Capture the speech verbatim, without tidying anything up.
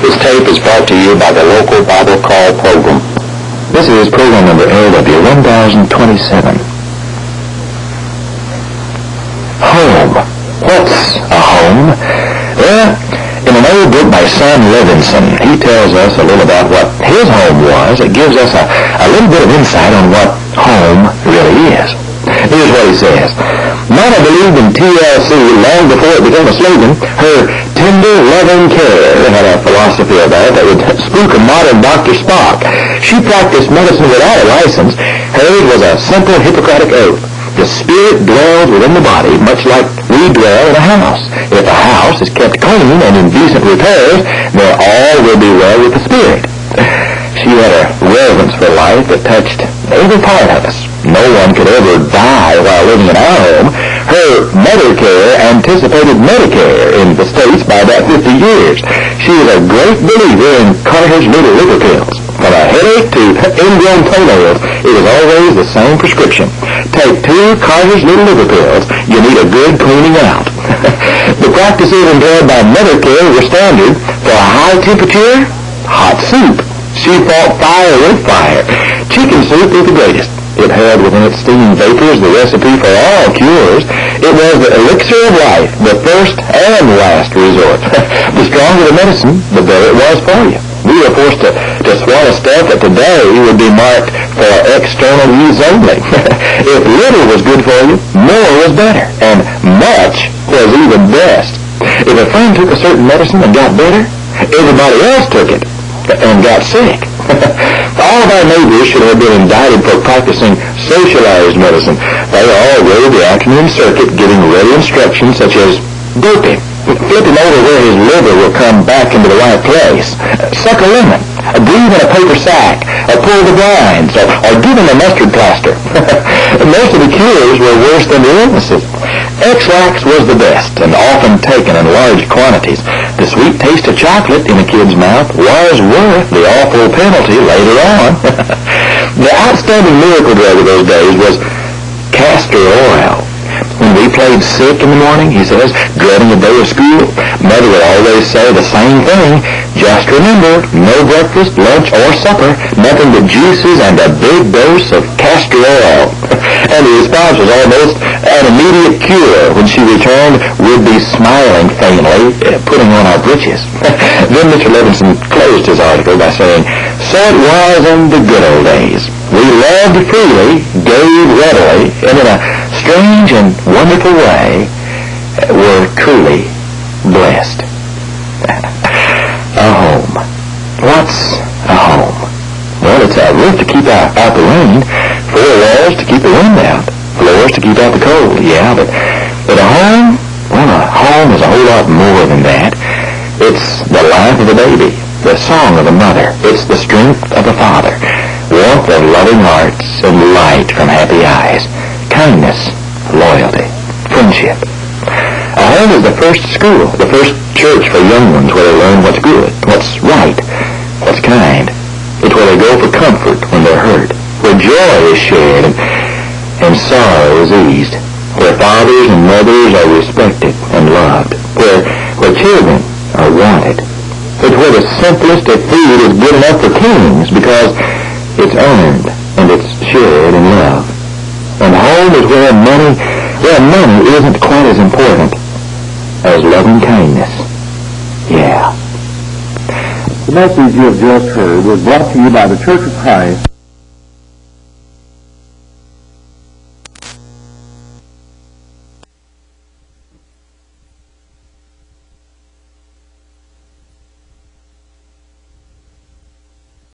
This tape is brought to you by the local Bible Call program. This is program number L W one thousand twenty-seven. Home. What's a home? Well, in an old book by Sam Levinson, he tells us a little about what his home was. It gives us a, a little bit of insight on what home really is. Here's what he says. Mama believed in T L C long before it became a slogan. Her tender, loving care had a philosophy of that that would spook a modern Doctor Spock. She practiced medicine without a license. Hers was a simple Hippocratic oath. The spirit dwells within the body, much like we dwell in a house. If a house is kept clean and in decent repairs, then all will be well with the spirit. She had a reverence for life that touched every part of us. No one could ever die while living in our home. Her Medicare anticipated Medicare in the States by about fifty years. She was a great believer in Carter's little liver pills. From a headache to ingrown toenails, it was always the same prescription. Take two Carter's little liver pills. You need a good cleaning out. The practices employed by Medicare were standard. For a high temperature, hot soup. She fought fire with fire. Chicken soup was the greatest. It had within its steaming vapors the recipe for all cures. It was the elixir of life, the first and last resort. The stronger the medicine, the better it was for you. We were forced to, to swallow stuff that today would be marked for external use only. If little was good for you, more was better, and much was even best. If a friend took a certain medicine and got better, everybody else took it and got sick. All of our neighbors should have been indicted for practicing socialized medicine. They all rode the afternoon circuit giving ready instructions such as doping, flip him over where his liver will come back into the right place, suck a lemon, breathe in a paper sack, or pull the blinds, or, or give him a mustard plaster. Most of the cures were worse than the illnesses. X-Lax was the best and often taken in large quantities. The sweet taste of chocolate in a kid's mouth was worth the awful penalty later on. The outstanding miracle drug of those days was castor oil. When we played sick in the morning, he says, dreading a day of school, Mother would always say the same thing. Just remember, no breakfast, lunch, or supper, nothing but juices and a big dose of castor oil. And the response was almost an immediate cure. When she returned, we'd be smiling faintly, putting on our breeches. Then Mister Levinson closed his article by saying, so it was in the good old days. We loved freely, gave readily, and in a strange and wonderful way, were truly blessed. A home. What's a home? Well, it's a roof to keep out, out the rain, four walls to keep the wind out, floors to keep out the cold. Yeah, but, but a home, well, a home is a whole lot more than that. It's the life of a baby, the song of a mother. It's the strength of a father, warmth of loving hearts, and light from happy eyes, kindness, loyalty, friendship. A home is the first school, the first church for young ones where they learn what's good, what's right, what's kind. It's where they go for comfort when they're hurt, where joy is shared and, and sorrow is eased, where fathers and mothers are respected and loved, where, where children are wanted. It's where the simplest of food is good enough for kings because it's earned and it's shared in love. And home is where money, where money isn't quite as important as loving kindness. Yeah. The message you have just heard was brought to you by the Church of Christ